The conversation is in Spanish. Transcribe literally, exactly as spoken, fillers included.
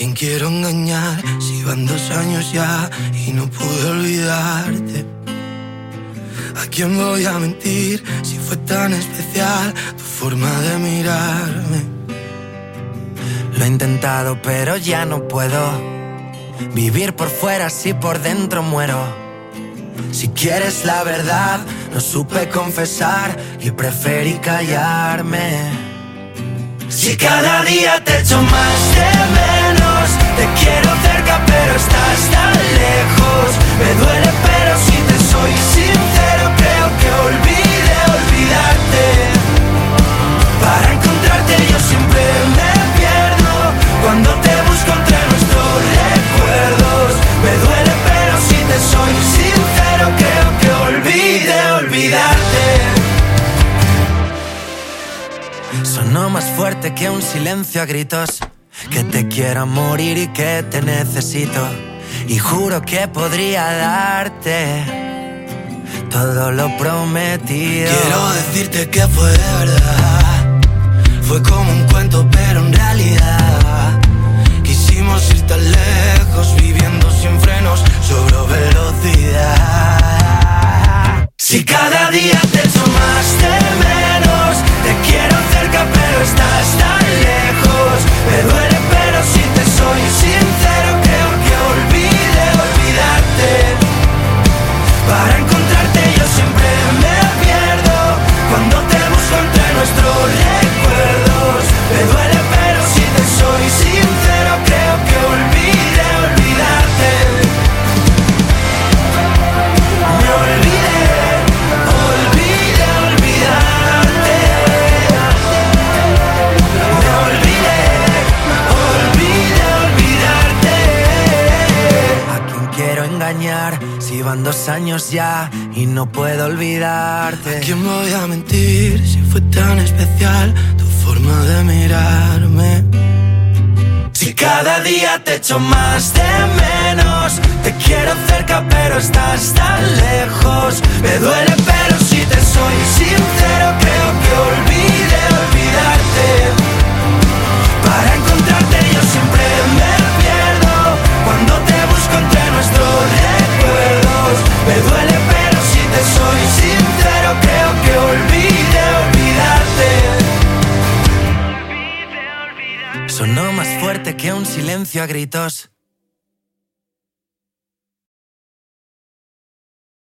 quién quiero engañar si van dos años ya y no pude olvidarte? ¿A quién voy a mentir si fue tan especial tu forma de mirarme? Lo he intentado pero ya no puedo vivir por fuera si por dentro muero. Si quieres la verdad, no supe confesar y preferí callarme. Si cada día te echo más de menos, te quiero cerca pero estás tan lejos. Me duele pero si te soy sincero, creo que olvidé olvidarte. Para encontrarte yo siempre me pierdo cuando te busco entre nuestros recuerdos. Me duele pero si te soy sincero, creo que olvidé olvidarte. Sonó más fuerte que un silencio a gritos, que te quiero a morir y que te necesito. Y juro que podría darte todo lo prometido. Quiero decirte que fue de verdad, fue como un cuento pero en realidad quisimos ir tan lejos, viviendo sin frenos, sobre velocidad. Si cada día te echo más de menos, te quiero cerca pero estás tan lejos. Me duele pero si te soy sincero, creo que olvidé olvidarte. Para encontrarte yo siempre me pierdo cuando te busco entre nuestros recuerdos. Me duele pero si te soy sincero, creo que olvidé olvidarte. Me olvidé, olvidé olvidarte. Me olvidé, olvidé olvidarte. ¿A quién quiero engañar si van dos años ya y no puedo olvidarte? ¿A quién voy a mentir si fue tan especial tu forma de mirarme? Si cada día te echo más de menos, te quiero cerca pero estás tan lejos. Me duele pero si te soy sincero, creo que olvidé olvidarte. Para encontrarte yo siempre me pierdo cuando te busco entre nuestros recuerdos. Me duele pero si te soy sincero, creo que olvidé olvidarte. Sonó más fuerte que un silencio a gritos,